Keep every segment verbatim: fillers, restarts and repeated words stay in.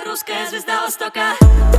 Русская звезда Востока.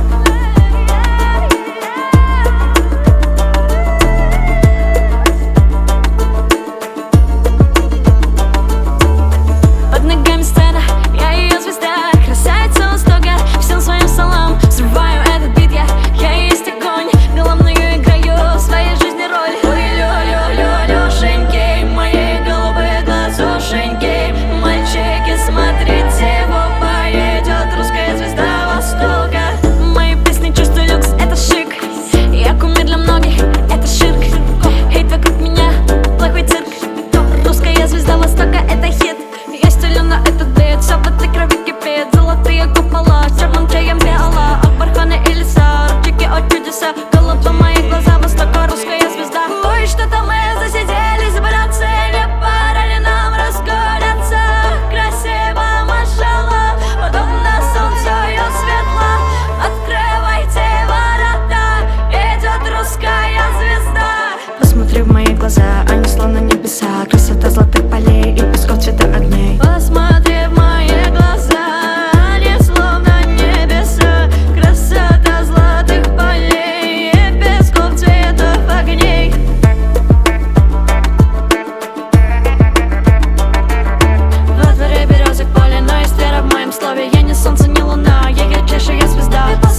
Под ногами сцена, я ее звезда, красавица Востока. Всем своим салам, взрываю этот бит, я, я и есть огонь. Головную играю в своей жизни роль. Ой, лё-лё-лё-лёшеньки, мои голубые глазушеньки. Мальчики, смотрите, в оба идет русская звезда Востока. Мои песни чувствую люкс, это шик. Я кумир для многих, это ширк. Хейт вокруг меня, плохой цирк. Русская звезда Востока, это хит. Я стелю на этот бит, все в этой крови кипит. Золотые купола, с черным чаем пиала. От барханы и леса, ручики от чудеса. Голуба мои глаза Востока, русская звезда. Ой, что-то мы засиделись, братцы. Не пора ли нам расгуляться? Красиво, машалла, подобно солнцу ее светло. Открывайте ворота, идет русская звезда. Посмотри в мои глаза, они словно небеса. Красота золотых полей и песков цвета огней. Посмотри в мои глаза, они словно небеса. Красота золотых полей и песков цветов огней. Во дворе березок поле, но есть вера в моем слове. Я не солнце, не луна, я ярчайшая звезда.